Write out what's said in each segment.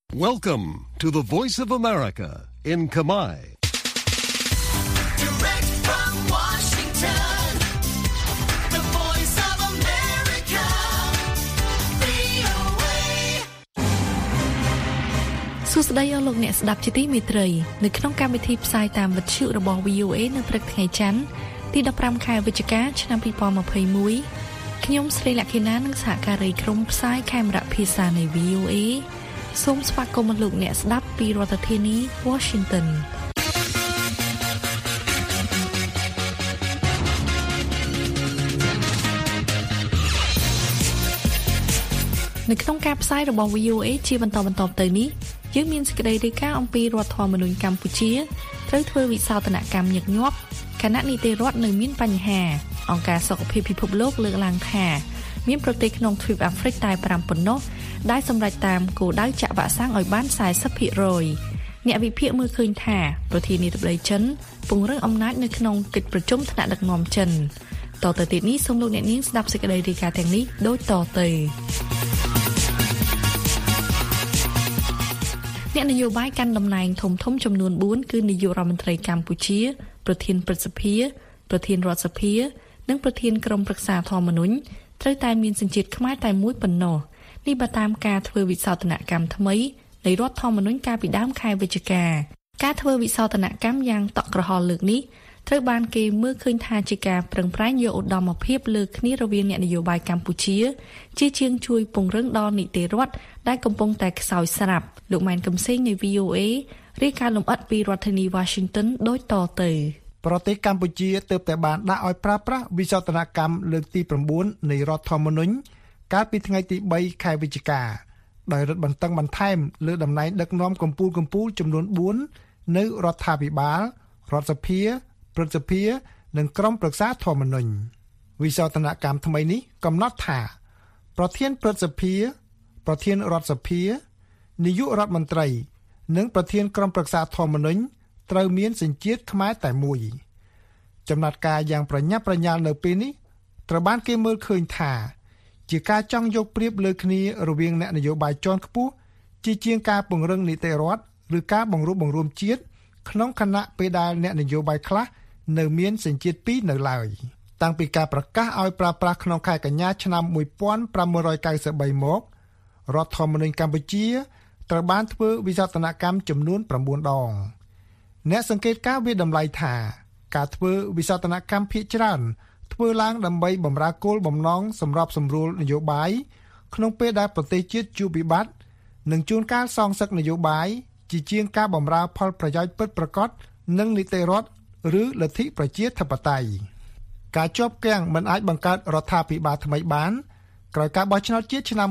Welcome to the Voice of America in Khmer. Direct from Washington, the Voice of America, VOA. សួស្តីអស់លោកអ្នកស្ដាប់ជាទីមេត្រីនៅក្នុងកម្មវិធីផ្សាយតាមវិទ្យុរបស់ VOA នៅព្រឹកថ្ងៃច័ន្ទទី15ខែវិច្ឆិកាឆ្នាំ2021ខ្ញុំស្រីលក្ខិណានិងសហការីក្រុមផ្សាយខេមរៈភាសានៃ VOA សូមស្វាគមន៍លោកអ្នកស្ដាប់ពីរដ្ឋធានី Washington នៅក្នុងការផ្សាយរបស់ VOA ជាបន្តទៅនេះយើងមានសេចក្តីរាយការណ៍អំពីរដ្ឋធម្មនុញ្ញកម្ពុជាត្រូវធ្វើវិសោធនកម្មញឹកញាប់គណៈនីតិរដ្ឋនៅមានបញ្ហាអង្គការសុខភាពពិភពលោកលើកឡើងថាមានប្រទេសក្នុងទ្វីបអាហ្វ្រិកតែ5ប៉ុណ្ណោះដែលសម្រេចតាមគោលដៅចាក់វ៉ាក់សាំងឲ្យបាន 40% អ្នកវិភាគមើលឃើញថាប្រធានាធិបតីចិនពង្រឹងអំណាចនៅក្នុងកិច្ចប្រជុំថ្នាក់ដឹកនាំចិនតទៅទៀតនេះសូមលោកអ្នកនាងស្ដាប់សេចក្តីរាយការណ៍ទាំងនេះដូចតទៅអ្នកនយោបាយកាន់តំណែងធំចំនួន4គឺនាយករដ្ឋមន្ត្រីកម្ពុជាប្រធានព្រឹទ្ធសភាប្រធានរដ្ឋសភានិងប្រធានក្រុមប្រឹក្សាធម្មនុញ្ញត្រូវតែមានសញ្ជាតិខ្មែរតែមួយប៉ុណ្ណោះនេះបើតាមការធ្វើវិសោធនកម្មថ្មីនៃរដ្ឋធម្មនុញ្ញកាលពីដើមខែវិច្ឆិកាការធ្វើវិសោធនកម្មយ៉ាងតក់ក្រហល់លើកនេះត្រូវបានគេមើលឃើញថាជាការប្រឹងប្រែងយកឧត្តមភាពលើគ្នារវាងអ្នកនយោបាយកម្ពុជាជាជាងជួយពង្រឹងដល់នីតិរដ្ឋដែលកំពុងតែខ្សោយស្រាប់លោកម៉ែនកំសែងនៃ VOA រាយការណ៍លម្អិតពីរដ្ឋធានី Washington ដូចតទៅប្រទេសកម្ពុជាទើបតែបានដាក់ឲ្យប្រើប្រាស់វិសោធនកម្មលើកទី9នៃរដ្ឋធម្មនុញ្ញកាលពីថ្ងៃទី3ខែវិច្ឆិកាដោយរឹតបន្តឹងបន្ថែមលើតំណែងដឹកនាំកម្ពុជាចំនួន4នៅរដ្ឋាភិបាលរដ្ឋសភាព្រឹទ្ធសភានិងក្រុមប្រឹក្សាធម្មនុញ្ញវិសោធនកម្មថ្មីនេះកំណត់ថាប្រធានព្រឹទ្ធសភាប្រធានរដ្ឋសភានាយករដ្ឋមន្ត្រីនិងប្រធានក្រុមប្រឹក្សាធម្មនុញ្ញត្រូវមានសញ្ជាតិខ្មែរតែមួយចំណាត់ការយ៉ាងប្រញាប់ប្រញាល់នៅពេលនេះត្រូវបានគេមើលឃើញថាជាការចង់យកប្រៀបលើគ្នារវាងអ្នកនយោបាយជាន់ខ្ពស់ជាងការពង្រឹងនីតិរដ្ឋឬការបង្រួបបង្រួមជាតិក្នុងគណៈពេលដែលអ្នកនយោបាយខ្លះនៅមានសញ្ជាតិ2នៅឡើយតាំងពីការប្រកាសឲ្យប្រើប្រាស់ក្នុងខែកញ្ញាឆ្នាំ1593មករដ្ឋធម្មនុញ្ញកម្ពុជាត្រូវបានធ្វើវិសោធនកម្មចំនួន9ដងអ្នកសង្កេតការណ៍វាតម្លៃថាការធ្វើវិសោធនកម្មភាគច្រើនធ្វើឡើងដើម្បីបម្រើគោលបំណងសម្រាប់សម្រួលនយោបាយក្នុងពេលដែលប្រទេសជាតិជួបវិបត្តិនិងជួនកាលសងសឹកនយោបាយជាងការបម្រើផលប្រយោជន៍ពិតប្រាកដនិងនីតិរដ្ឋឬលទ្ធិប្រជាធិបតេយ្យការជាប់គាំងមិនអាចបង្កើតរដ្ឋាភិបាលថ្មីបានក្រោយការបោះឆ្នោតជាតិឆ្នាំ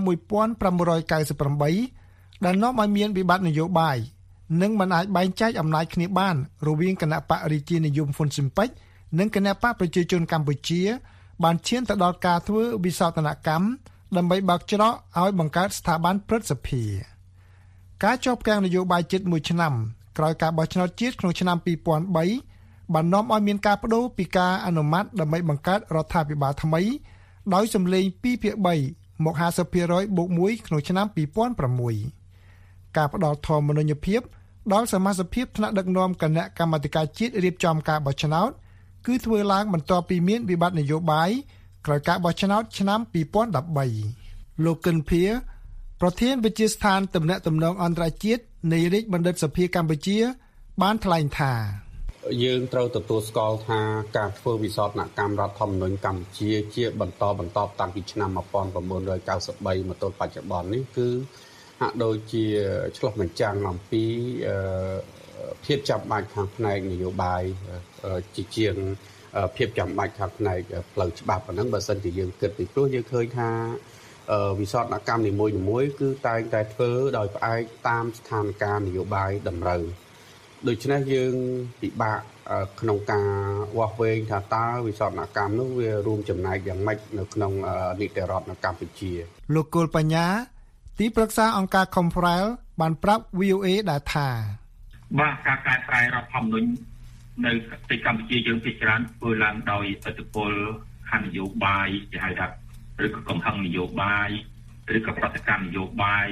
1598ដែលនាំឲ្យមានវិបត្តិនយោបាយនិងមិនអាចបែងចែកអំណាចគ្នាបានរវាងគណៈបករាជានិយមហ៊ុនស៊ិនប៉ិចនិងគណៈបកប្រជាជនកម្ពុជាបានឈានទៅដល់ការធ្វើវិសោធនកម្មដើម្បីបើកច្រកឲ្យបង្កើតស្ថាប័នព្រឹទ្ធសភាការជាប់គាំងនយោបាយជិត1ឆ្នាំក្រោយការបោះឆ្នោតជាតិក្នុងឆ្នាំ2003បាននាំឲ្យមានការបដូរពីការអនុម័តដើម្បីបង្កើតរដ្ឋាភិបាលថ្មីដោយសម្លេង2/3មក 50% បូក1ក្នុងឆ្នាំ2006ការផ្ដល់ធម្មនុញ្ញភាពដល់សមាជិកភាពថ្នាក់ដឹកនាំគណៈកម្មាធិការជាតិរៀបចំការបោះឆ្នោតគឺធ្វើឡើងបន្ទាប់ពីមានវិបត្តិនយោបាយក្រោយការបោះឆ្នោតឆ្នាំ2013លោកកិនភៀប្រធានវិទ្យាស្ថានទំនាក់ទំនងអន្តរជាតិនៃរាជបណ្ឌិតសភាកម្ពុជាបានថ្លែងថាយើងត្រូវទទួលស្គាល់ថាការធ្វើវិសោធនកម្មរដ្ឋធម្មនុញ្ញកម្ពុជាជាបន្តតាំងពីឆ្នាំ1993មកទល់បច្ចុប្បន្ននេះគឺហាក់ដូចជាឆ្លុះបញ្ចាំងអំពីភាពចាំបាច់ខាងផ្នែកនយោបាយជាងភាពចាំបាច់ខាងផ្នែកផ្លូវច្បាប់ប៉ុណ្ណឹងបើសិនជាយើងគិតពីព្រោះយើងឃើញថាវិសោធនកម្មនីមួយៗគឺតែងតែធ្វើដោយផ្អែកតាមស្ថានភាពនយោបាយតម្រូវដូច្នេះយើងពិបាកក្នុងការវាស់វែងថាតើវិសោធនកម្មនោះវារួមចំណែកយ៉ាងម៉េចនៅក្នុងនីតិរដ្ឋនៅកម្ពុជាលោកគោលបញ្ញាទីប្រឹក្សាអង្គការ Confrel បានប្រាប់ VOA ដែរថាបាទការកែប្រែរដ្ឋធម្មនុញ្ញនៅប្រទេសកម្ពុជាយើងភាគច្រើនធ្វើឡើងដោយឥទ្ធិពលខាងនយោបាយជាហៅថាឬក៏កំហឹងនយោបាយឬក៏ប្រតិកម្មនយោបាយ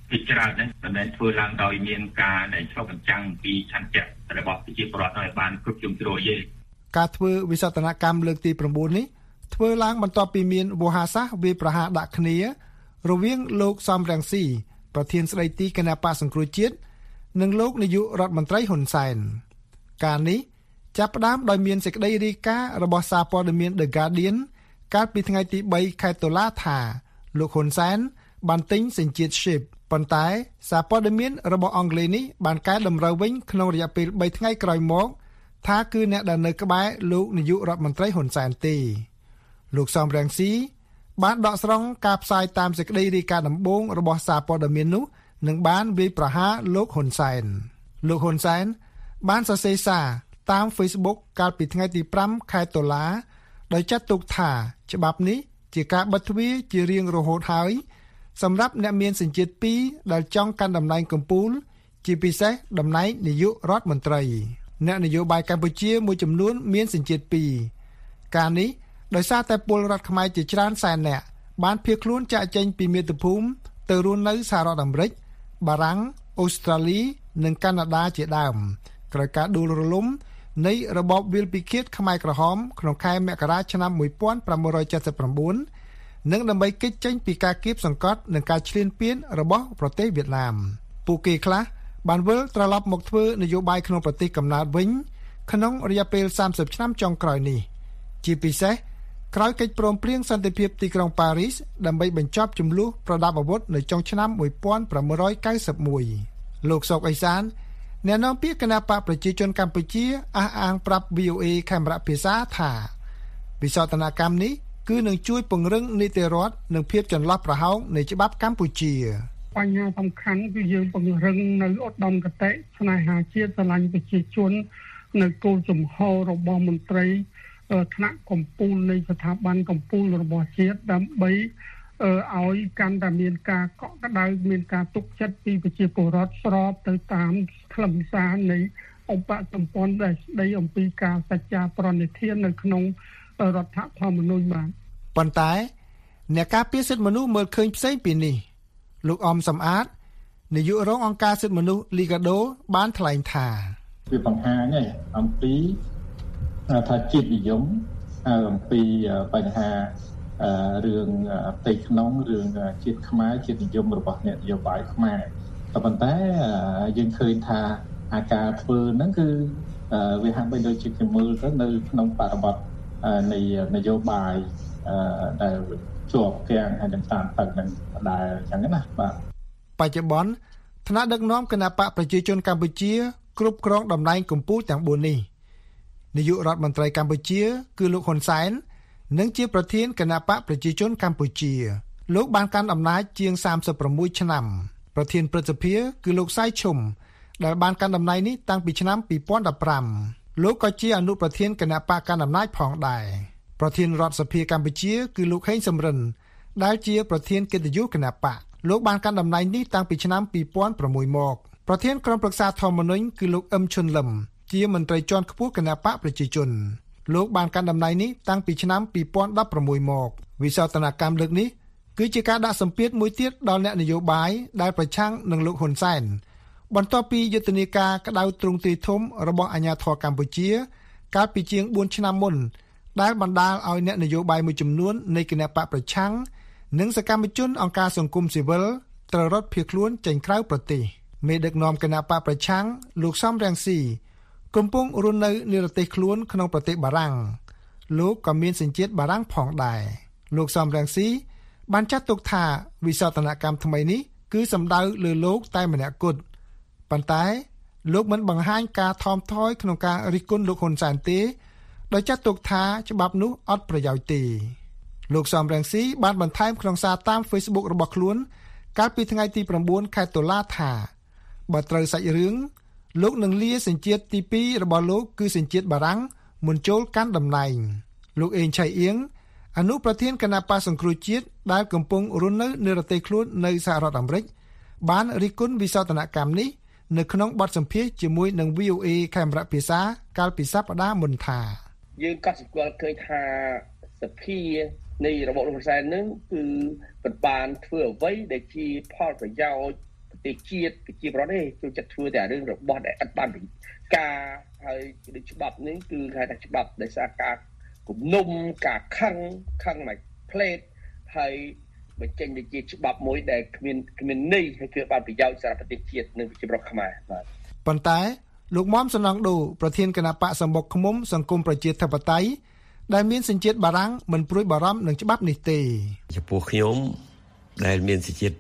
ពីច្រើនហ្នឹងមិនមែនធ្វើឡើងដោយមានការដែលឆ្លុះបញ្ចាំងពីឆន្ទៈរបស់ប្រជាពលរដ្ឋឲ្យបានគ្រប់ជ្រុងជ្រោយទេការធ្វើវិសោធនកម្មលើកទី9នេះធ្វើឡើងបន្ទាប់ពីមានវោហារសាស្ត្រវាយប្រហារដាក់គ្នារវាងលោកសំរងស៊ីប្រធានស្ដីទីគណៈបក្សសង្គ្រោះជាតិនិងលោកនាយករដ្ឋមន្ត្រីហ៊ុនសែនការនេះចាប់ផ្ដើមដោយមានសេចក្តីរាយការណ៍របស់សារព័ត៌មាន The Guardian កាលពីថ្ងៃទី3ខែតុលាថាលោកហ៊ុនសែនបានទិញសញ្ជាតិ Ship ប៉ុន្តែសារព័ត៌មានរបស់អង់គ្លេសនេះបានកែតម្រូវវិញក្នុងរយៈពេល3ថ្ងៃក្រោយមកថាគឺអ្នកដែលនៅក្បែរលោកនាយករដ្ឋមន្ត្រីហ៊ុនសែនទេលោកសំរងស៊ីបានដកស្រង់ការផ្សាយតាមសេចក្តីរាយការណ៍ដំបូងរបស់សារព័ត៌មាននោះនិងបានវាយប្រហារលោកហ៊ុនសែនលោកហ៊ុនសែនបានសរសេរសារតាម Facebook កាលពីថ្ងៃទី5ខែតុលាដោយចាត់ទុកថាច្បាប់នេះជាការបិទទ្វារជារៀងរហូតហើយសម្រាប់អ្នកមានសញ្ជាតិ2ដែលចង់កាន់តំណែងកំពូលជាពិសេសតំណែងនាយករដ្ឋមន្ត្រីអ្នកនយោបាយកម្ពុជាមួយចំនួនមានសញ្ជាតិ2ការនេះដោយសារតែពលរដ្ឋខ្មែរជាច្រើនសែននាក់បានភៀសខ្លួនចាកចេញពីមាតុភូមិទៅរស់នៅសហរដ្ឋអាមេរិកបារាំងអូស្ត្រាលីនិងកាណាដាជាដើមក្រោយការដួលរលំនៃរបបវាលពិឃាតខ្មែរក្រហមក្នុងខែមករាឆ្នាំ1979និងដើម្បីគេចចេញពីការគៀបសង្កត់និងការឈ្លានពានរបស់ប្រទេសវៀតណាមពួកគេខ្លះបានវិលត្រឡប់មកធ្វើនយោបាយក្នុងប្រទេសកំណើតវិញក្នុងរយៈពេល30ឆ្នាំចុងក្រោយនេះជាពិសេសក្រោយកិច្ចព្រមព្រៀងសន្តិភាពទីក្រុងប៉ារីសដើម្បីបញ្ចប់ជម្លោះប្រដាប់អាវុធនៅចុងឆ្នាំ1991លោកសុកអេសានអ្នកនាំពាក្យគណៈបកប្រជាជនកម្ពុជាអះអាងប្រាប់ VOA ខេមរៈភាសាថាវិសោធនកម្មនេះគឺនឹងជួយពង្រឹងនីតិរដ្ឋនិងភាពចន្លោះប្រហោងនៃច្បាប់កម្ពុជាបញ្ហាសំខាន់គឺយើងពង្រឹងនៅឧត្តមគតិស្នេហាជាតិស្រឡាញ់ប្រជាជននៅគោលជំហររបស់មន្ត្រីថ្នាក់កម្ពុជានៃស្ថាប័នកម្ពុជារបស់ជាតិដើម្បីឲ្យកាន់តែមានការកក់ក្ដៅមានការទុកចិត្តពីប្រជាពលរដ្ឋស្របទៅតាមខ្លឹមសារនៃឧបសម្ព័ន្ធដែលស្ដីអំពីការសច្ចាប្រណិធាននៅក្នុងរដ្ឋធម្មនុញ្ញបានប៉ុន្តែអ្នកការពារសិទ្ធិមនុស្សមើលឃើញផ្សេងពីនេះលោកអំសំអាតនាយករងអង្គការសិទ្ធិមនុស្សលីកាដូបានថ្លែងថាវាបង្ហាញអំពីថាជាតិនិយមអំពីបញ្ហារឿងផ្ទៃក្នុងរឿងជាតិខ្មែរជាតិនិយមរបស់អ្នកនយោបាយខ្មែរតែប៉ុន្តែយើងឃើញថាអាការធ្វើហ្នឹងគឺវាហាក់បីដូចជាគេមើលទៅនៅក្នុងបរិបទនៃនយោបាយដែលជាប់គាំងហើយនឹងតាមតឹងនឹងដែលអញ្ចឹងណាបាទបច្ចុប្បន្នថ្នាក់ដឹកនាំគណបកប្រជាជនកម្ពុជាគ្រប់គ្រងតំណែងកម្ពុជាទាំង4នេះនាយករដ្ឋមន្ត្រីកម្ពុជាគឺលោកហ៊ុនសែននិងជាប្រធានគណបកប្រជាជនកម្ពុជាលោកបានកាន់អំណាចជាង36ឆ្នាំប្រធានព្រឹទ្ធសភាគឺលោកសៃឈុំដែលបានកាន់តំណែងនេះតាំងពីឆ្នាំ2015លោកក៏ជាអនុប្រធានគណបកកាន់អំណាចផងដែរប្រធានរដ្ឋសភាកម្ពុជាគឺលោកហេងសំរិនដែលជាប្រធានកិត្តិយសគណបកលោកបានកាន់តំណែងនេះតាំងពីឆ្នាំ2006មកប្រធានក្រុមប្រឹក្សាធម្មនុញ្ញគឺលោកអ៊ឹមឈុនលឹមជាមន្ត្រីជាន់ខ្ពស់គណបកប្រជាជនលោកបានកាន់តំណែងនេះតាំងពីឆ្នាំ2016មកវិសោធនកម្មលើកនេះគឺជាការដាក់សម្ពាធមួយទៀតដល់អ្នកនយោបាយដែលប្រឆាំងនឹងលោកហ៊ុនសែនបន្ទាប់ពីយុទ្ធនាការក្តៅទ្រង់ទ្រាយធំរបស់អាជ្ញាធរកម្ពុជាកាលពីជាង4ឆ្នាំមុនដែលបណ្ដាលឲ្យអ្នកនយោបាយមួយចំនួននៃគណបកប្រឆាំងនិងសកម្មជនអង្គការសង្គមស៊ីវិលត្រូវរត់ភៀសខ្លួនចេញក្រៅប្រទេសមេដឹកនាំគណបកប្រឆាំងលោកសំរងស៊ីកំពុងរស់នៅនិរទេសខ្លួនក្នុងប្រទេសបារាំងលោកក៏មានសញ្ជាតិបារាំងផងដែរលោកសំរងស៊ីបានចាត់ទុកថាវិសោធនកម្មថ្មីនេះគឺសំដៅលើលោកតែម្នាក់គត់ប៉ុន្តែលោកមិនបង្ហាញការថមថយក្នុងការរិះគន់លោកហ៊ុនសែនទេដោយចាត់ទុកថាច្បាប់នោះអត់ប្រយោជន៍ទេលោកសំរងស៊ីបានបន្ថែមក្នុងសារតាម Facebook របស់ខ្លួនកាលពីថ្ងៃទី9ខែតុលាថាបើត្រូវសាច់រឿងលោកនឹងលាសញ្ជាតិទី2របស់លោកគឺសញ្ជាតិបារាំងមុនចូលកាន់តំណែងលោកអេងឆៃអៀងអនុប្រធានគណៈបក្សសង្គ្រោះជាតិដែលកំពុងរស់នៅនិរទេសខ្លួននៅសហរដ្ឋអាមេរិកបានរិះគន់វិសោធនកម្មនេះនៅក្នុងបទសម្ភាសន៍ជាមួយនឹង VOA ខេមរៈភាសាកាលពីសប្តាហ៍មុនថាយើងក៏ស្គាល់ឃើញថាសភានៃរបបហ៊ុនសែននឹងគឺបានធ្វើអ្វីដែលជាផលប្រយោជន៍ទេសជាតិប្រជាប្រដ្ឋទេចូលចិត្តធ្វើតែរឿងរបស់ដែលអត់បានការហើយដូចច្បាប់នេះគឺគេថាច្បាប់ដោយសារការគំនុំការខឹងមួយផ្លេតហើយបញ្ចេញទៅជាច្បាប់មួយដែលគ្មានន័យហើយគឺបានប្រយោជន៍សម្រាប់ប្រទេសជាតិនិងប្រជាប្រដ្ឋខ្មែរបាទប៉ុន្តែលោកមុំសំណង់ដូប្រធានគណៈបកសម្បុកឃុំសង្គមប្រជាធិបតេយ្យដែលមានសញ្ជាតិបារាំងមិនព្រួយបារម្ភនឹងច្បាប់នេះទេចំពោះខ្ញុំដែលមានសញ្ជាតិ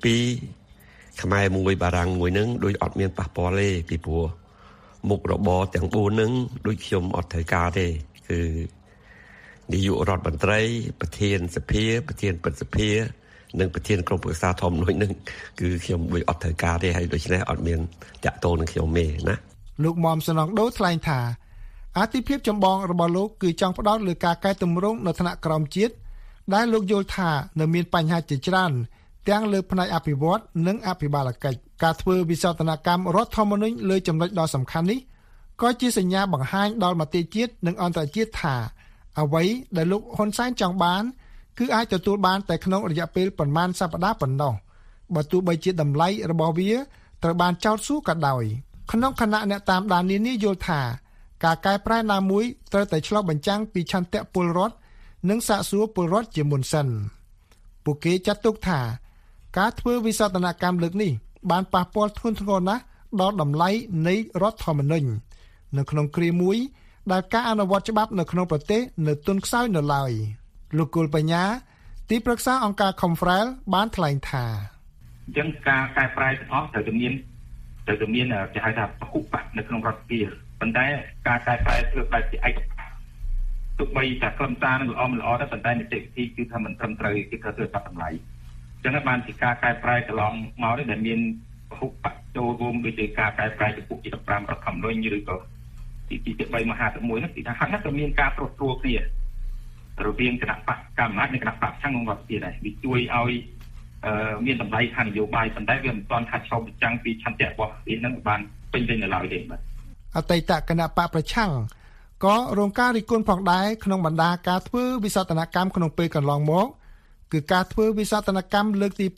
2ខ្មែរមួយបារាំងមួយនឹងដូចអត់មានប៉ះពាល់ទេពីព្រោះមុខរបរទាំង4នឹងដូចខ្ញុំអត់ត្រូវការទេគឺនាយករដ្ឋមន្ត្រីប្រធានសភាប្រធានព្រឹទ្ធសភានិងប្រធានក្រុមប្រឹក្សាធម្មនុញ្ញនឹងគឺខ្ញុំដូចអត់ត្រូវការទេហើយដូច្នេះអត់មានតាក់ទងនឹងខ្ញុំទេណាលោកមុំសំណង់ដូថ្លែងថាអាទិភាពចម្បងរបស់លោកគឺចង់ផ្ដោតលើការកែតម្រង់នៅថ្នាក់ក្រោមជាតិដែលលោកយល់ថានៅមានបញ្ហាជាច្រើនទាំងលើផ្នែកអភិវឌ្ឍនិងអភិបាលកិច្ចការធ្វើវិសោធនកម្មរដ្ឋធម្មនុញ្ញលើចំណុចដ៏សំខាន់នេះក៏ជាសញ្ញាបង្ហាញដល់មតិជាតិនិងអន្តរជាតិថាអ្វីដែលលោកហ៊ុនសែនចង់បានគឺអាចទទួលបានតែក្នុងរយៈពេលប្រមាណសប្តាហ៍ប៉ុណ្ណោះបើទោះបីជាតម្លៃរបស់វាត្រូវបានចោទសួរក៏ដោយក្នុងគណៈអ្នកតាមដាននានាយល់ថាការកែប្រែណាមួយត្រូវតែឆ្លុះបញ្ចាំងពីឆន្ទៈពលរដ្ឋនិងសាកសួរពលរដ្ឋជាមុនសិនពួកគេចាត់ទុកថាការធ្វើវិសោធនកម្មលើកនេះបានប៉ះពាល់ធ្ងន់ធ្ងរណាស់ដល់តម្លៃនៃរដ្ឋធម្មនុញ្ញនៅក្នុងគ្រាមួយដែលការអនុវត្តច្បាប់នៅក្នុងប្រទេសនៅទន់ខ្សោយនៅឡើយលោកគុលបញ្ញាទីប្រឹក្សាអង្គការ Confrel បានថ្លែងថាអញ្ចឹងការកែប្រែទាំងអស់ត្រូវតែមានគេហៅថាពហុបកនៅក្នុងរដ្ឋាភិបាលប៉ុន្តែការកែប្រែធ្វើបែបជាឯកបកទោះបីតែក្រុមសារនឹងល្អដែរប៉ុន្តែនីតិវិធីគឺថាមិនត្រឹមត្រូវគេក៏ធ្វើបាត់តម្លៃអញ្ចឹងបានជាការកែប្រែកន្លងមកនេះដែលមានពហុបកចូលរួមដូចជាការកែប្រែចំពោះទី15រដ្ឋធម្មនុញ្ញឬក៏ទី3មហាទី1នោះគឺថាហាក់ណាស់ក៏មានការត្រួតត្រាគ្នារវាងគណៈបកកម្មាធិការនិងគណៈបកប្រឆាំងក្នុងរដ្ឋាភិបាលដែរវាជួយឲ្យមានតម្លៃខាងនយោបាយប៉ុន្តែវាមិនទាន់ថាឆ្លុះបញ្ចាំងពីឆន្ទៈរបស់វានឹងបានពេញលេញនៅឡើយទេបាទអតីតគណៈបកប្រឆាំងក៏រងការរិះគន់ផងដែរក្នុងបណ្ដាការធ្វើវិសោធនកម្មក្នុងពេលកន្លងមកគឺការធ្វើវិសោធនកម្មលើកទី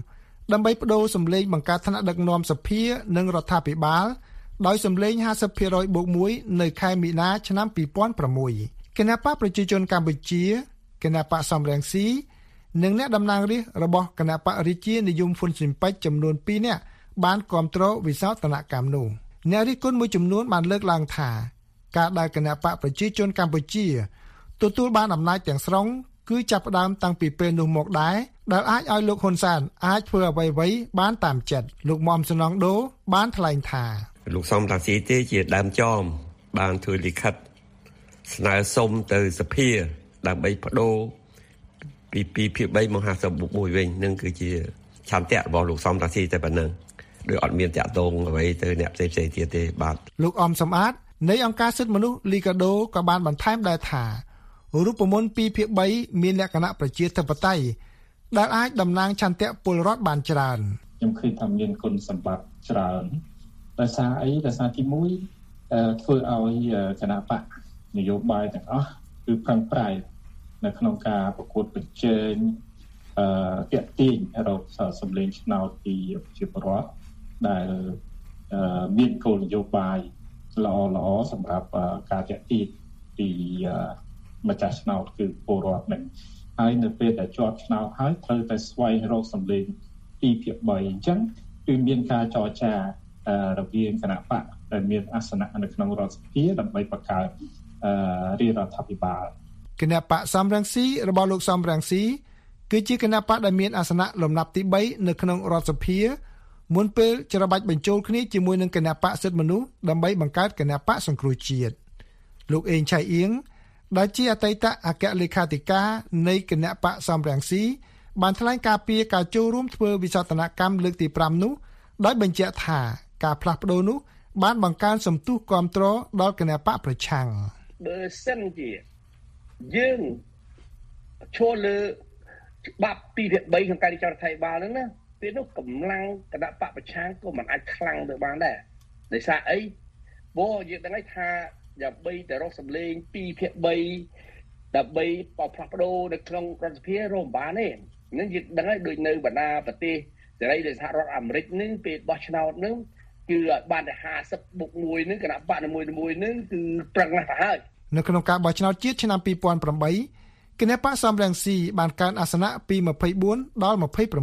5ដើម្បីបដូរសម្លេងបង្កើតថ្នាក់ដឹកនាំសភានិងរដ្ឋាភិបាលដោយសម្លេង 50% បូក 1 នៅខែមីនាឆ្នាំ2006គណៈបកប្រជាជនកម្ពុជាគណៈបកសំរងស៊ីនិងអ្នកតំណាងរាស្ត្ររបស់គណៈបករាជានិយមហ៊ុនស៊ិនប៉ិចចំនួន2នាក់បានគាំទ្រវិសោធនកម្មនោះអ្នករិះគន់មួយចំនួនបានលើកឡើងថាការដែលគណៈបកប្រជាជនកម្ពុជាទទួលបានអំណាចទាំងស្រុងគឺចាប់ផ្ដើមតាំងពីពេលនោះមកដែរដែលអាចឲ្យលោកហ៊ុនសែនអាចធ្វើអ្វីៗបានតាមចិត្តលោកមុំសំណង់ដូបានថ្លែងថាលោកសំរាស៊ីទេជាដើមចមបានធ្វើលិខិតស្នើសុំទៅសភាដើម្បីបដូរពី2/3មក 50/1 វិញនឹងគឺជាឆន្ទៈរបស់លោកសំរាស៊ីតែប៉ុណ្ណឹងដោយអត់មានតាក់ទងអ្វីទៅអ្នកផ្សេងៗទៀតទេបាទលោកអំសំអាតនៃអង្គការសិទ្ធិមនុស្សលីកាដូក៏បានបន្ថែមដែរថារូបមន្ត 2/3 មានលក្ខណៈប្រជាធិបតេយ្យដែលអាចតំណាងឆន្ទៈពលរដ្ឋបានច្រើនខ្ញុំឃើញថាមានគុណសម្បត្តិច្រើនដោយសារអីដោយសារទី1ធ្វើឲ្យគណៈបកនយោបាយទាំងអស់គឺប្រឹងប្រែងនៅក្នុងការប្រកួតប្រជែងទាក់ទាញរកសម្លេងឆ្នោតពីប្រជាពលរដ្ឋដែលមានគោលនយោបាយល្អសម្រាប់ការទាក់ទាញពីម្ចាស់ឆ្នោតគឺពលរដ្ឋនឹងហើយនៅពេលដែលជាប់ឆ្នោតហើយត្រូវតែស្វែងរកសម្លេង 2/3 អញ្ចឹងគឺមានការចរចារវាងគណៈបកដែលមានអាសនៈនៅក្នុងរដ្ឋសភាដើម្បីបង្កើតរាជរដ្ឋាភិបាលគណៈបកសំរងស៊ីរបស់លោកសំរងស៊ីគឺជាគណៈបកដែលមានអាសនៈលំដាប់ទី3នៅក្នុងរដ្ឋសភាមុនពេលច្របាច់បញ្ចូលគ្នាជាមួយនឹងគណៈបកសិទ្ធិមនុស្សដើម្បីបង្កើតគណៈបកសង្គ្រោះជាតិលោកអេងឆៃអៀងដែលជាអតីតអគ្គលេខាធិការនៃគណៈបកសំរងស៊ីបានថ្លែងការពីការចូលរួមធ្វើវិសោធនកម្មលើកទី5នោះដោយបញ្ជាក់ថាការផ្លាស់ប្ដូរនោះបានបង្កើនសន្ទុះគាំទ្រដល់គណៈបកប្រឆាំងបើសិនជាយើងឈរលើច្បាប់ 2/3 ក្នុងការចរចាបាលហ្នឹងណាពេលនោះកម្លាំងគណៈបកប្រឆាំងក៏មិនអាចខ្លាំងទៅបានដែរដោយសារអីបើយើងដឹងថាដើម្បីតែរកសម្លេង 2/3 ដើម្បីផ្លាស់ប្ដូរនៅក្នុងរដ្ឋសភារំបានទេនឹងយើងដឹងហើយដូចនៅបណ្ដាប្រទេសសេរីដោយសហរដ្ឋអាមេរិកនឹងពេលបោះឆ្នោតនឹងគឺបានតែ50+1នឹងគណៈបកមួយនឹងគឺប្រឹងណាស់ទៅហើយនៅក្នុងការបោះឆ្នោតជាតិឆ្នាំ2008គណៈបកសំរងស៊ីបានកើនអាសនៈពី24ដល់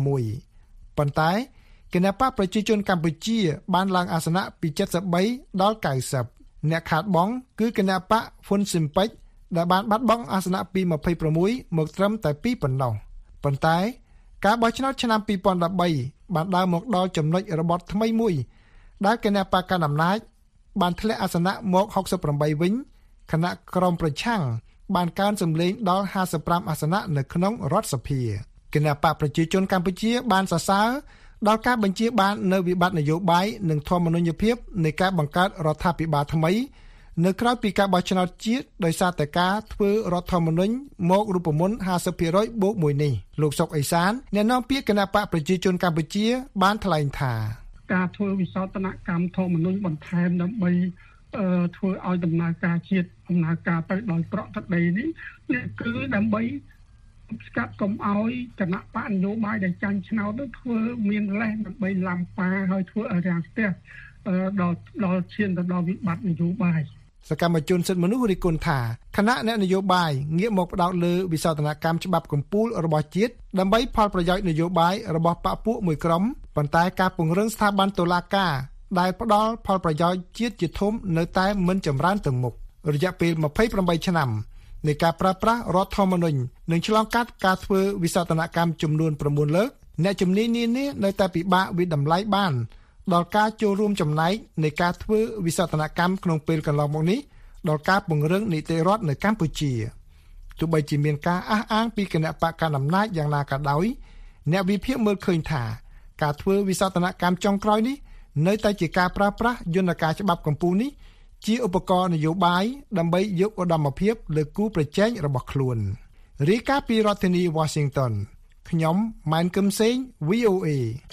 26ប៉ុន្តែគណៈបកប្រជាជនកម្ពុជាបានឡើងអាសនៈពី73ដល់90អ្នកខាតបង់គឺគណៈបកហ៊ុនស៊ិនប៉ិចដែលបានបាត់បង់អាសនៈពី26មកត្រឹមតែ2ប៉ុណ្ណោះប៉ុន្តែការបោះឆ្នោតឆ្នាំ2013បានដើរមកដល់ចំណុចរបត់ថ្មីមួយដែលគណៈបកកណ្ដាលអំណាចបានធ្លាក់អាសនៈមក68វិញគណៈក្រមប្រឆាំងបានកើនសម្លេងដល់55អាសនៈនៅក្នុងរដ្ឋសភាគណៈបកប្រជាជនកម្ពុជាបានសរសើរដល់ការបញ្ជាបាននៅវិបត្តិនយោបាយនិងធម្មនុញ្ញភាពនៃការបង្កើតរដ្ឋាភិបាលថ្មីនៅក្រៅពីការបោះឆ្នោតជាតិដោយសារតែការធ្វើរដ្ឋធម្មនុញ្ញមករូបមន្ត 50% បូក1នេះលោកសុកអេសានអ្នកនាំពាក្យគណៈបកប្រជាជនកម្ពុជាបានថ្លែងថាការធ្វើវិសោធនកម្មធម្មនុញ្ញបន្ថែមដើម្បីធ្វើឲ្យដំណើរការជាតិដំណើរការទៅដោយប្រក្រតីនេះគឺដើម្បីស្កាត់កុំឲ្យគណៈបកនយោបាយដែលចាញ់ឆ្នោតទៅធ្វើមានលេសដើម្បីឡាំប៉ាហើយធ្វើឲ្យរាំងស្ទះដល់ឈានទៅដល់វិបត្តិនយោបាយសកម្មជនសិទ្ធិមនុស្សរិះគន់ថាគណៈអ្នកនយោបាយងាកមកផ្ដោតលើវិសោធនកម្មច្បាប់កម្ពុជារបស់ជាតិដើម្បីផលប្រយោជន៍នយោបាយរបស់បកពួកមួយក្រុមប៉ុន្តែការពង្រឹងស្ថាប័នតុលាការដែលផ្ដល់ផលប្រយោជន៍ជាតិជាធំនៅតែមិនចម្រើនទៅមុខរយៈពេល28ឆ្នាំនៃការប្រើប្រាស់រដ្ឋធម្មនុញ្ញនិងឆ្លងកាត់ការធ្វើវិសោធនកម្មចំនួន9លើកអ្នកជំនាញនានានៅតែពិបាកវិតម្លៃបានដល់ការចូលរួមចំណែកនៃការធ្វើវិសោធនកម្មក្នុងពេលកន្លងមកនេះដល់ការពង្រឹងនីតិរដ្ឋនៅកម្ពុជាទោះបីជាមានការអះអាងពីគណៈបកកណ្ដាលអំណាចយ៉ាងណាក៏ដោយអ្នកវិភាគមើលឃើញថាការធ្វើវិសោធនកម្មចុងក្រោយនេះនៅតែជាការប្រើប្រាស់យន្តការច្បាប់កម្ពុជានេះជាឧបករណ៍នយោបាយដើម្បីយកឧត្តមភាពលើគូប្រជែងរបស់ខ្លួនរាយការណ៍ពីរដ្ឋធានី Washington ខ្ញុំម៉ែនកឹមសេង VOA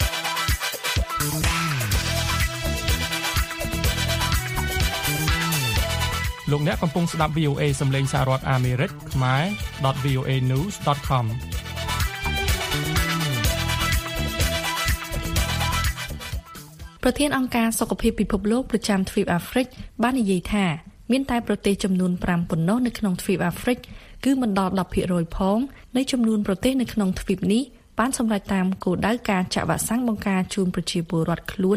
លោកអ្នកកំពុងស្ដាប់ VOA សំឡេងសហរដ្ឋអាមេរិកខ្មែរ .voanews.com ប្រធានអង្គការសុខភាពពិភពលោកប្រចាំទ្វីបអាហ្វ្រិកបាននិយាយថាមានតែប្រទេសចំនួន5ប៉ុណ្ណោះនៅក្នុងទ្វីបអាហ្វ្រិកគឺមិនដល់ 10% ផងនៃចំនួនប្រទេសនៅក្នុងទ្វីបនេះបានសម្រេចតាមគោលដៅការចាក់វ៉ាក់សាំងបង្ការជូនប្រជាពលរដ្ឋខ្លួន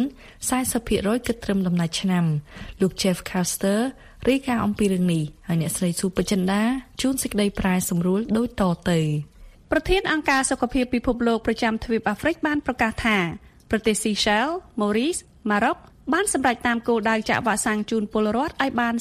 40% គិតត្រឹមដំណាច់ឆ្នាំលោក Jeff Caster រាយការណ៍អំពីរឿងនេះហើយអ្នកស្រីស៊ូបចិន្តាជួនសេចក្តីប្រែសម្រួលដូចតទៅប្រធានអង្គការសុខភាពពិភពលោកប្រចាំទ្វីបអាហ្វ្រិកបានប្រកាសថាប្រទេស Seychelles, Maurice, Maroc បានសម្រេចតាមគោលដៅចាក់វ៉ាក់សាំងជូនពលរដ្ឋឲ្យបាន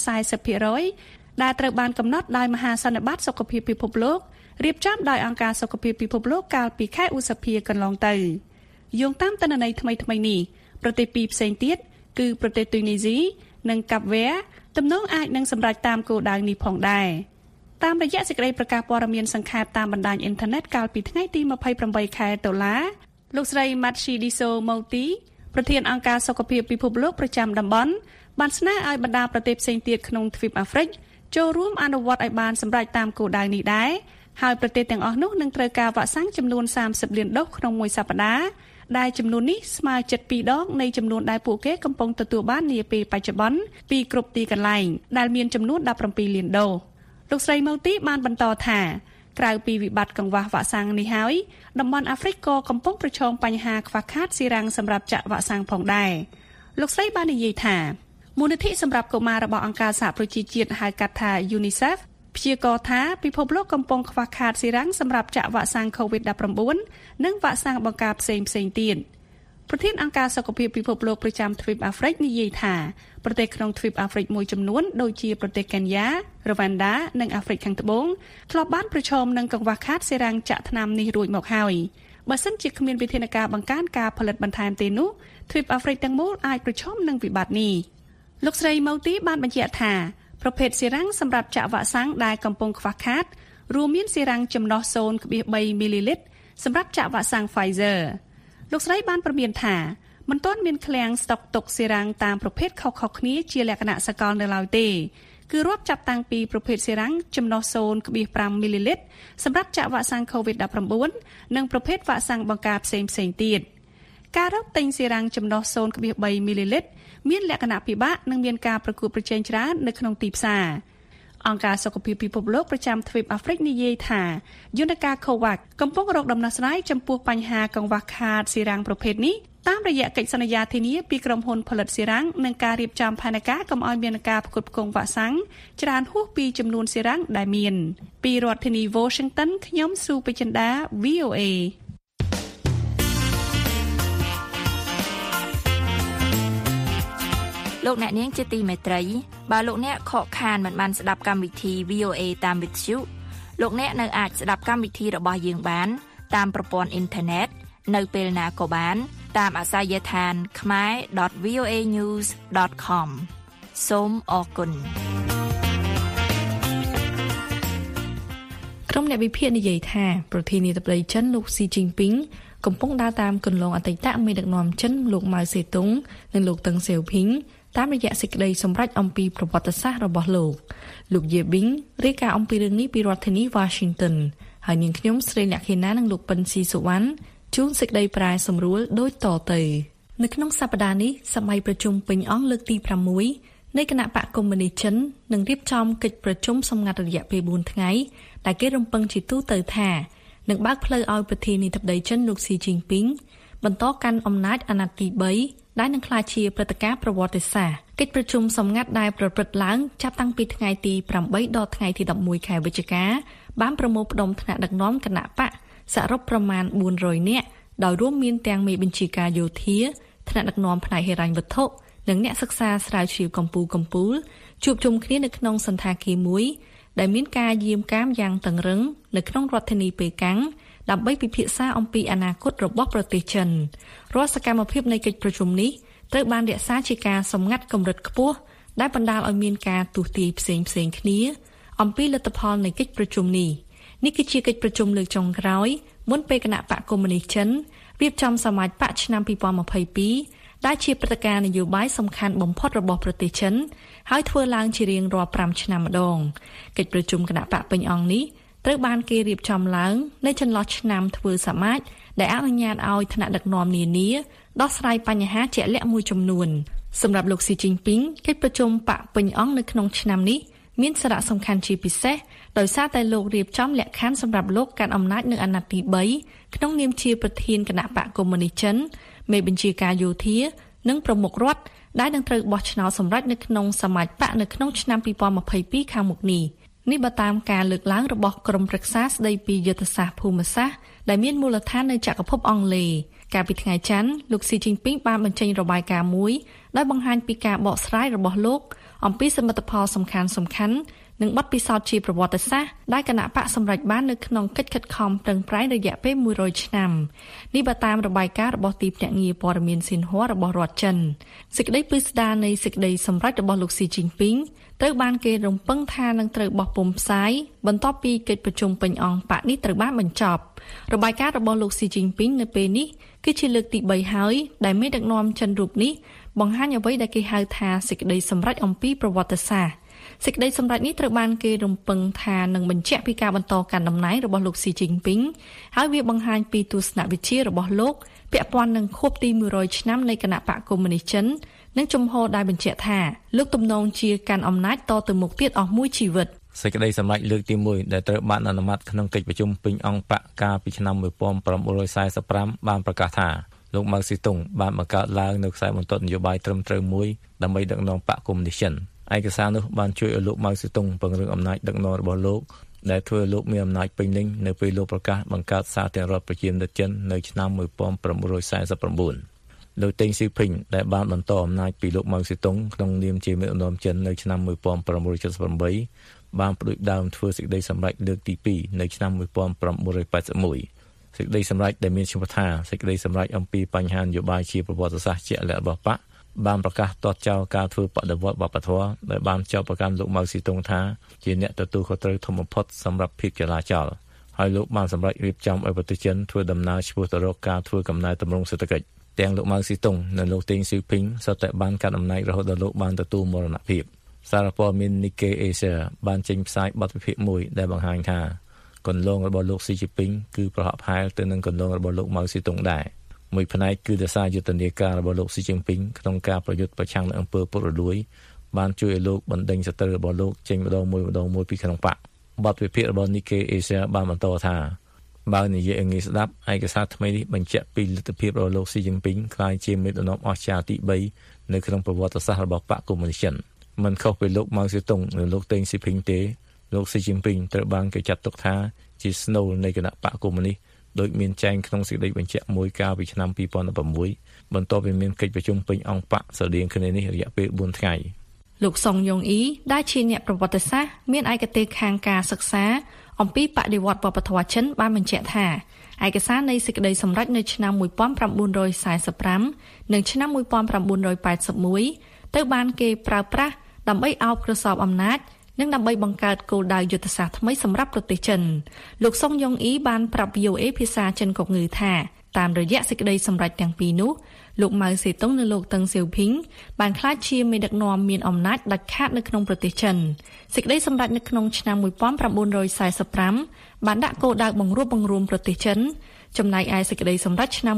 40% ដែលត្រូវបានកំណត់ដោយមហាសន្និបាតសុខភាពពិភពលោករៀបចំដោយអង្គការសុខភាពពិភពលោកកាលពីខែឧសភាកន្លងទៅយោងតាមទិន្នន័យថ្មីៗនេះប្រទេសពីរផ្សេងទៀតគឺប្រទេសទូនីស៊ីនិងកាប់វែទំនងអាចនឹងសម្រេចតាមគោលដៅនេះផងដែរតាមរយៈសេចក្តីប្រកាសព័ត៌មានសង្ខេបតាមបណ្ដាញអ៊ីនធឺណិតកាលពីថ្ងៃទី28ខែតុលាលោកស្រី Matshidiso Moeti ប្រធានអង្គការសុខភាពពិភពលោកប្រចាំតំបន់បានស្នើឲ្យបណ្ដាប្រទេសផ្សេងទៀតក្នុងទ្វីបអាហ្វ្រិកចូលរួមអនុវត្តឲ្យបានសម្រេចតាមគោលដៅនេះដែរហើយប្រទេសទាំងអស់នោះនឹងត្រូវការវ៉ាក់សាំងចំនួន30លានដូសក្នុងមួយសប្តាហ៍ដែលចំនួននេះស្មើជិត2ដងនៃចំនួនដែលពួកគេកំពុងទទួលបាននាពេលបច្ចុប្បន្នពីគ្រប់ទីកន្លែងដែលមានចំនួន17លានដូសលោកស្រី Moeti បានបន្តថាក្រៅពីវិបត្តិកង្វះវ៉ាក់សាំងនេះហើយតំបន់អាហ្វ្រិកក៏កំពុងប្រឈមបញ្ហាខ្វះខាតស៊ីរាំងសម្រាប់ចាក់វ៉ាក់សាំងផងដែរលោកស្រីបាននិយាយថាមូលនិធិសម្រាប់កុមាររបស់អង្គការសហប្រជាជាតិហៅកាត់ថា UNICEF ព្យាករណ៍ថាពិភពលោកកំពុងខ្វះខាតស៊ីរាំងសម្រាប់ចាក់វ៉ាក់សាំង COVID-19 និងវ៉ាក់សាំងបង្ការផ្សេងៗទៀតប្រធានអង្គការសុខភាពពិភពលោកប្រចាំទ្វីបអាហ្វ្រិកនិយាយថាប្រទេសក្នុងទ្វីបអាហ្វ្រិកមួយចំនួនដូចជាប្រទេសកេនយ៉ា រវ៉ាន់ដានិងអាហ្វ្រិកខាងត្បូងធ្លាប់បានប្រឈមនឹងកង្វះខាតសេរាំងចាក់ថ្នាំនេះរួចមកហើយបើសិនជាគ្មានវិធានការបង្កើនការផលិតបន្ថែមទេនោះទ្វីបអាហ្វ្រិកទាំងមូលអាចប្រឈមនឹងវិបត្តិនេះលោកស្រី Moeti បានបញ្ជាក់ថាប្រភេទសេរាំងសម្រាប់ចាក់វ៉ាក់សាំងដែលកំពុងខ្វះខាតរួមមានសេរាំងចំណុះ 0.3 មីលីលីត្រសម្រាប់ចាក់វ៉ាក់សាំង Pfizer លោកស្រីបានព្រមានថាមិនទាន់មានឃ្លាំងស្តុកទុកសេរាំងតាមប្រភេទខុសៗគ្នាជាលក្ខណៈសកលនៅឡើយទេគឺរាប់ចាប់តាំងពីប្រភេទសេរាំងចំណុះ 0.5 មីលីលីត្រសម្រាប់ចាក់វ៉ាក់សាំង COVID-19 និងប្រភេទវ៉ាក់សាំងបង្ការផ្សេងៗទៀតការរកទិញសេរ៉ាំងចំណុះ 0.3 មីលីលីត្រមានលក្ខណៈពិបាកនិងមានការប្រកួតប្រជែងច្រើននៅក្នុងទីផ្សារអង្គការសុខភាពពិភពលោកប្រចាំទ្វីបអាហ្វ្រិកនិយាយថាយន្តការ COVAX កំពុងរកដំណោះស្រាយចំពោះបញ្ហាកង្វះខាតសេរ៉ាំងប្រភេទនេះតាមរយៈកិច្ចសន្យាធានាពីក្រុមហ៊ុនផលិតសេរ៉ាំងនិងការរៀបចំផែនការកុំឲ្យមានការផ្គត់ផ្គង់វ៉ាក់សាំងច្រើនហួសពីចំនួនសេរ៉ាំងដែលមានពីរដ្ឋធានី Washington ខ្ញុំស៊ូពេជ្រចិន្តា VOA លោកអ្នកនាងជាទីមេត្រីបើលោកអ្នកខកខានមិនបានស្ដាប់កម្មវិធី VOA តាមវិទ្យុលោកអ្នកនៅអាចស្ដាប់កម្មវិធីរបស់យើងបានតាមប្រព័ន្ធអ៊ីនធឺណិតនៅពេលណាក៏បានតាមអាសយដ្ឋាន khmer.voanews.com សូមអរគុណក្រុមអ្នកវិភាគនិយាយថាប្រធានាធិបតីចិនលោកស៊ីជីនពីងកំពុងដើរតាមគន្លងអតីតមេដឹកនាំចិនលោកម៉ៅសេតុងនិងលោកតឹងសៀវភីងតាមរយៈសេចក្តីសម្រេចអំពីប្រវត្តិសាស្ត្ររបស់លោកយេប៊ីងរាយការណ៍អំពីរឿងនេះពីរដ្ឋធានី Washington ហើយនាងខ្ញុំស្រីលក្ខិណានិងលោកប៉ិនស៊ីសុវណ្ណជួនសេចក្តីប្រែសម្រួលដូចតទៅនៅក្នុងសប្តាហ៍នេះសម័យប្រជុំពេញអង្គលើកទី6នៃគណៈបកកុម្មុយនីសចិននឹងរៀបចំកិច្ចប្រជុំសម្ងាត់រយៈពេល4ថ្ងៃដែលគេរំពឹងជាទូទៅថានឹងបើកផ្លូវឲ្យប្រធានាធិបតីចិនលោកស៊ីជីនពីងបន្តកាន់អំណាចអាណត្តិទី3ដែលនឹងក្លាយជាព្រឹត្តិការណ៍ប្រវត្តិសាស្ត្រកិច្ចប្រជុំសម្ងាត់ដែលប្រព្រឹត្តឡើងចាប់តាំងពីថ្ងៃទី8ដល់ថ្ងៃទី11ខែវិច្ឆិកាបានប្រមូលផ្ដុំថ្នាក់ដឹកនាំគណៈបកសរុបប្រមាណ400នាក់ដោយរួមមានទាំងមេបញ្ជាការយោធាថ្នាក់ដឹកនាំផ្នែកហិរញ្ញវត្ថុនិងអ្នកសិក្សាស្រាវជ្រាវកម្ពុជាជួបជុំគ្នានៅក្នុងសន្តាគារមួយដែលមានការយាមកាមយ៉ាងតឹងរឹងនៅក្នុងរដ្ឋធានីប៉េកាំងដើម្បីពិភាក្សាអំពីអនាគតរបស់ប្រទេសចិនរាល់សកម្មភាពនៃកិច្ចប្រជុំនេះត្រូវបានរក្សាជាការសម្ងាត់កម្រិតខ្ពស់ដែលបណ្ដាលឲ្យមានការទូទាយផ្សេងៗគ្នាអំពីលទ្ធផលនៃកិច្ចប្រជុំនេះគឺជាកិច្ចប្រជុំលើកចុងក្រោយមុនពេលគណៈបកកុម្មុយនីសចិនរៀបចំសមាជបកឆ្នាំ2022ដែលជាព្រឹត្តិការណ៍នយោបាយសំខាន់បំផុតរបស់ប្រទេសចិនហើយធ្វើឡើងជារៀងរាល់5ឆ្នាំម្ដងកិច្ចប្រជុំគណៈបកពេញអង្គនេះត្រូវបានគេរៀបចំឡើងនៅចន្លោះឆ្នាំធ្វើសមាជដែលអនុញ្ញាតឲ្យថ្នាក់ដឹកនាំនានាដោះស្រាយបញ្ហាជាក់លាក់មួយចំនួនសម្រាប់លោកស៊ីជីនពីងកិច្ចប្រជុំបកពេញអង្គនៅក្នុងឆ្នាំនេះមានសារៈសំខាន់ជាពិសេសដោយសារតែលោករៀបចំលក្ខខណ្ឌសម្រាប់លោកកាន់អំណាចនៅអាណត្តិទី3ក្នុងនាមជាប្រធានគណៈបកកុម្មុយនីសចិនមេបញ្ជាការយោធានិងប្រមុខរដ្ឋដែលនឹងត្រូវបោះឆ្នោតសម្រេចនៅក្នុងសមាជបកនៅក្នុងឆ្នាំ2022ខាងមុខនេះបើតាមការលើកឡើងរបស់ក្រុមប្រឹក្សាស្ដីពីយុទ្ធសាស្ត្រភូមិសាស្ត្រដែលមានមូលដ្ឋាននៅចក្រភពអង់គ្លេសកាលពីថ្ងៃច័ន្ទលោកស៊ីជីនពីងបានបញ្ចេញរបាយការណ៍មួយដោយបង្ហាញពីការបកស្រាយរបស់លោកអំពីសមិទ្ធផលសំខាន់ៗនិងបទពិសោធន៍ជាប្រវត្តិសាស្ត្រដែលគណៈបកសម្រេចបាននៅក្នុងកិច្ចខិតខំប្រឹងប្រែងរយៈពេល100ឆ្នាំនេះបើតាមរបាយការណ៍របស់ទីភ្នាក់ងារព័ត៌មានស៊ីនហួររបស់រដ្ឋចិនសេចក្តីពិស្ដារនៃសេចក្តីសម្រេចរបស់លោកស៊ីជីនពីងត្រូវបានគេរំពឹងថានឹងត្រូវបោះពុម្ពផ្សាយបន្ទាប់ពីកិច្ចប្រជុំពេញអង្គបកនេះត្រូវបានបញ្ចប់របាយការណ៍របស់លោកស៊ីជីនពីងនៅពេលនេះគឺជាលើកទី3ហើយដែលមេដឹកនាំចិនរូបនេះបង្ហាញអ្វីដែលគេហៅថាសេចក្តីសម្រេចអំពីប្រវត្តិសាស្ត្រសេចក្តីសម្រេចនេះត្រូវបានគេរំពឹងថានឹងបញ្ជាក់ពីការបន្តកាន់តំណែងរបស់លោកស៊ីជីនពីងហើយវាបង្ហាញពីទស្សនវិជ្ជារបស់លោកពាក់ព័ន្ធនឹងខួបទី100ឆ្នាំនៃគណៈបកកុម្មុយនីសចិននិងជំហរដែលបញ្ជាក់ថាលោកទំនងជាកាន់អំណាចតទៅមុខទៀតអស់មួយជីវិតសេចក្តីសម្រេចលើកទី1ដែលត្រូវបានអនុម័តក្នុងកិច្ចប្រជុំពេញអង្គបកកាលពីឆ្នាំ1945បានប្រកាសថាលោកម៉ៅស៊ីតុងបានបង្កើតឡើងនៅខ្សែបន្ទាត់នយោបាយត្រឹមត្រូវមួយដើម្បីដឹកនាំបកកុម្មុយនីសចិនឯកសារនោះបានជួយឲ្យលោកម៉ៅស៊ីតុងពង្រឹងអំណាចដឹកនាំរបស់លោកដែលធ្វើឲ្យលោកមានអំណាចពេញលេញនៅពេលលោកប្រកាសបង្កើតសាធារណរដ្ឋប្រជាមានិតចិននៅឆ្នាំ1949លោកតេងស៊ីភីងដែលបានបន្តអំណាចពីលោកម៉ៅស៊ីតុងក្នុងនាមជាមេដឹកនាំចិននៅឆ្នាំ1978បានផ្ដួចដើមធ្វើសេចក្តីសម្រេចលើកទី2នៅឆ្នាំ1981សេចក្តីសម្រេចដែលមានឈ្មោះថាសេចក្តីសម្រេចអំពីបញ្ហានយោបាយជាប្រវត្តិសាស្ត្រជាក់លាក់របស់បកបានប្រកាសទាត់ចោលការធ្វើបដិវត្តន៍វប្បធម៌ដែលបានចោទប្រកាន់លោកម៉ៅស៊ីតុងថាជាអ្នកទទួលខុសត្រូវធំបំផុតសម្រាប់ភាពចលាចលហើយលោកបានសម្រេចរៀបចំឲ្យប្រទេសចិនធ្វើដំណើរឆ្ពោះទៅរកការធ្វើកំណែទម្រង់សេដ្ឋកិច្ចទាំងលោកម៉ៅស៊ីតុងនិងលោកតេងស៊ូភីងសុទ្ធតែបានកាន់អំណាចរហូតដល់លោកបានទទួលមរណភាពសារព័ត៌មាន Nikkei Asia បានចេញផ្សាយបទវិភាគមួយដែលបង្ហាញថាគន្លងរបស់លោកស៊ីជីពីងគឺប្រហាក់ប្រហែលទៅនឹងគន្លងរបស់លោកម៉ៅស៊ីតុងដែរមួយផ្នែកគឺដោយសារយុទ្ធនាការរបស់លោកស៊ីជីនពីងក្នុងការប្រយុទ្ធប្រឆាំងនឹងអំពើពុករលួយបានជួយឲ្យលោកបណ្ដេញសត្រូវរបស់លោកចេញម្ដងមួយពីក្នុងបកបទវិភាគរបស់ Nikkei Asia បានបន្តថាបើនិយាយងាយស្ដាប់ឯកសារថ្មីនេះបញ្ជាក់ពីលទ្ធភាពរបស់លោកស៊ីជីនពីងក្លាយជាមេដឹកនាំអស្ចារ្យទី3នៅក្នុងប្រវត្តិសាស្ត្ររបស់បកកុម្មុយនីសចិនមិនខុសពីលោកម៉ៅសេតុងនិងលោកតេងស៊ីភីងទេលោកស៊ីជីនពីងត្រូវបានគេចាត់ទុកថាជាស្នូលនៃគណៈបកកុម្មុយនីសដោយមានចែងក្នុងសេចក្តីបញ្ជាក់មួយកាលពីឆ្នាំ2016បន្ទាប់ពីមានកិច្ចប្រជុំពេញអង្គបកស្រដៀងគ្នានេះរយៈពេល4ថ្ងៃលោកសុងយ៉ុងអ៊ីដែលជាអ្នកប្រវត្តិសាស្ត្រមានឯកទេសខាងការសិក្សាអំពីបដិវត្តន៍វប្បធម៌ចិនបានបញ្ជាក់ថាឯកសារនៃសេចក្តីសម្រេចនៅឆ្នាំ1945និងឆ្នាំ1981ត្រូវបានគេប្រើប្រាស់ដើម្បីអោបក្រសោបអំណាចនិងដើម្បីបង្កើតគោលដៅយុទ្ធសាស្ត្រថ្មីសម្រាប់ប្រទេសចិនលោកសុងយ៉ុងអ៊ីបានប្រាប់ VOA ភាសាចិនកុកងឺថាតាមរយៈសេចក្តីសម្រេចទាំងពីរនោះលោកម៉ៅសេតុងនិងលោកតឹងសៀវភីងបានក្លាយជាមេដឹកនាំមានអំណាចដាច់ខាតនៅក្នុងប្រទេសចិនសេចក្តីសម្រេចនៅក្នុងឆ្នាំ1945បានដាក់គោលដៅបង្រួបបង្រួមប្រទេសចិនចំណែកឯសេចក្តីសម្រេចឆ្នាំ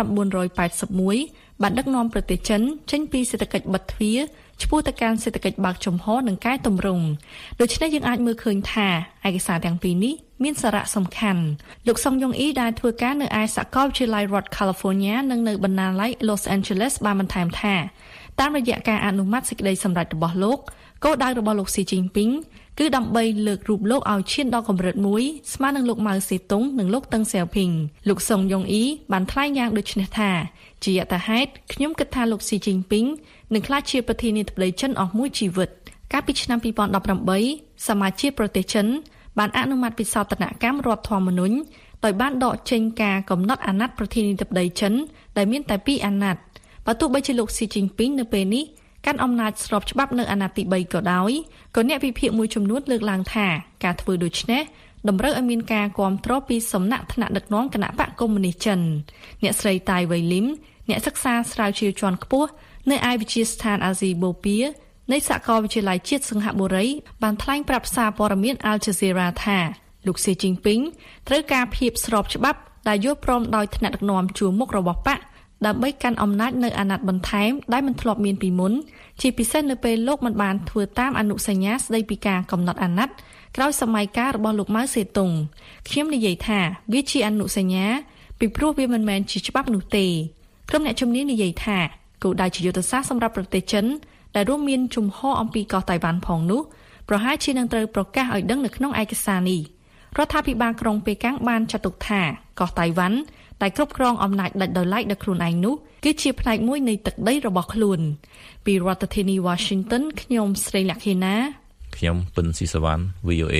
1981បានដឹកនាំប្រទេសចិនចេញពីសេដ្ឋកិច្ចបិទទ្វារឆ្ពោះទៅកាន់សេដ្ឋកិច្ចបើកចំហនិងកែតម្រង់ដូច្នេះយើងអាចមើលឃើញថាឯកសារទាំងពីរនេះមានសារៈសំខាន់លោកសុងយ៉ុងអ៊ីដែលធ្វើការនៅឯសាកលវិទ្យាល័យរដ្ឋ California និងនៅបណ្ណាល័យ Los Angeles បានបន្ថែមថាតាមរយៈការអនុម័តសេចក្តីសម្រេចរបស់លោកគោលដៅរបស់លោកស៊ីជីនពីងគឺដើម្បីលើករូបលោកឲ្យឈានដល់កម្រិតមួយស្មើនឹងលោកម៉ៅសេតុងនិងលោកតឹងសៀវភីងលោកសុងយ៉ុងអ៊ីបានថ្លែងយ៉ាងដូចនេះថាជាយថាហេតុខ្ញុំគិតថាលោកស៊ីជីនពីងនឹងក្លាយជាប្រធានាធិបតីចិនអស់មួយជីវិតកាលពីឆ្នាំ2018សមាជិកប្រទេសចិនបានអនុម័តវិសោធនកម្មរដ្ឋធម្មនុញ្ញដោយបានដកចេញការកំណត់អាណត្តិប្រធានាធិបតីចិនដែលមានតែ2អាណត្តិបើទោះបីជាលោកស៊ីជីនពីងនៅពេលនេះកាន់អំណាចស្របច្បាប់នៅអាណត្តិទី3ក៏ដោយក៏អ្នកវិភាគមួយចំនួនលើកឡើងថាការធ្វើដូច្នេះតម្រូវឲ្យមានការគាំទ្រពីសំណាក់ថ្នាក់ដឹកនាំគណៈបកកុម្មុយនីសចិនអ្នកស្រីតៃវៃលីមអ្នកសិក្សាស្រាវជ្រាវជាន់ខ្ពស់នៅឯវិទ្យាស្ថានអាស៊ីបូព៌ានៃសាកលវិទ្យាល័យជាតិសិង្ហបុរីបានថ្លែងប្រាប់សារព័ត៌មាន Al Jazeera ថាលោកស៊ីជីនពីងត្រូវការភាពស្របច្បាប់ដែលយល់ព្រមដោយថ្នាក់ដឹកនាំជួរមុខរបស់បកដើម្បីកាន់អំណាចនៅអាណត្តិបន្ថែមដែលមិនធ្លាប់មានពីមុនជាពិសេសនៅពេលលោកមិនបានធ្វើតាមអនុសញ្ញាស្តីពីការកំណត់អាណត្តិក្រោយសម័យកាលរបស់លោកម៉ៅសេតុងខ្ញុំនិយាយថាវាជាអនុសញ្ញាពីព្រោះវាមិនមែនជាច្បាប់នោះទេក្រុមអ្នកជំនាញនិយាយថាគោលដៅជាយុទ្ធសាស្ត្រសម្រាប់ប្រទេសចិនដែលរួមមានជំហរអំពីកោះតៃវ៉ាន់ផងនោះប្រហែលជានឹងត្រូវប្រកាសឲ្យដឹងនៅក្នុងឯកសារនេះរដ្ឋាភិបាលក្រុងប៉េកាំងបានចាត់ទុកថាកោះតៃវ៉ាន់ដែលគ្រប់គ្រងអំណាចដាច់ដោយឡែកដល់ខ្លួនឯងនោះគឺជាផ្នែកមួយនៃទឹកដីរបស់ខ្លួនពីរដ្ឋធានី Washington ខ្ញុំស្រីលក្ខិណាខ្ញុំពិនស៊ីសវណ្ណ VOA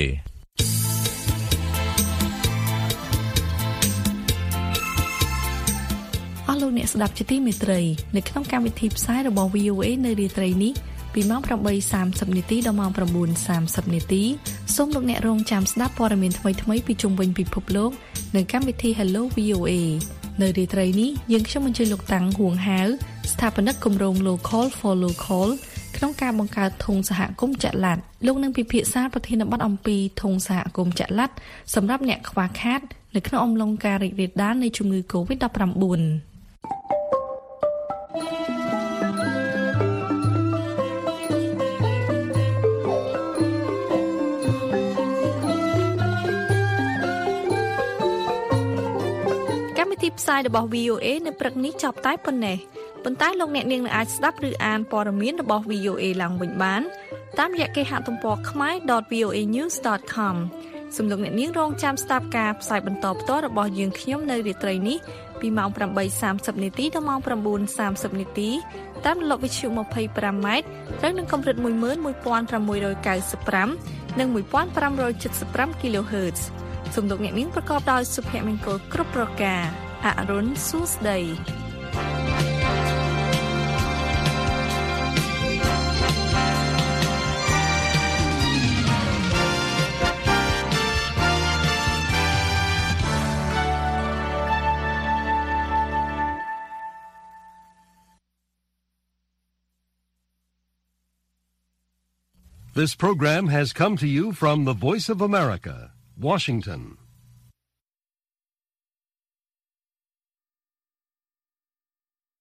លោកអ្នកស្ដាប់ជាទីមេត្រីនៅក្នុងកម្មវិធីផ្សាយរបស់ VOA នៅរាត្រីនេះពីម៉ោង 8:30 នាទីដល់ម៉ោង 9:30 នាទីសូមលោកអ្នករងចាំស្ដាប់ព័ត៌មានថ្មីៗពីជុំវិញពិភពលោកនៅកម្មវិធី Hello VOA នៅរាត្រីនេះយើងខ្ញុំអញ្ជើញលោកតាំងហួងហាវស្ថាបនិកគម្រោង Local for Local ក្នុងការបង្កើតធុងសហគមន៍ចល័តលោកនឹងពិភាក្សាប្រធានបទអំពីធុងសហគមន៍ចល័តសម្រាប់អ្នកខ្វះខាតនៅក្នុងអំឡុងការរីករាលដាលនៃជំងឺ Covid-19ទីផ្សាយរបស់ VOA នៅព្រឹកនេះចប់តែប៉ុណ្ណេះប៉ុន្តែលោកអ្នកនាងនឹងអាចស្ដាប់ឬអានព័ត៌មានរបស់ VOA ឡើងវិញបានតាមរយៈគេហទំព័រ khmer.voanews.com សូមលោកអ្នកនាងរងចាំស្ដាប់ការផ្សាយបន្តផ្ទាល់របស់យើងខ្ញុំនៅរាត្រីនេះពីម៉ោង 8:30 នាទីដល់ម៉ោង 9:30 នាទីតាមរលកវិទ្យុ 25 ម៉ែត្រត្រូវនឹងកម្រិត 11695 និង 1575 kHz សូមលោកអ្នកនាងប្រកបដោយសុភមង្គលគ្រប់ប្រការអរុនសួស្ដី This program has come to you from the Voice of America, Washington.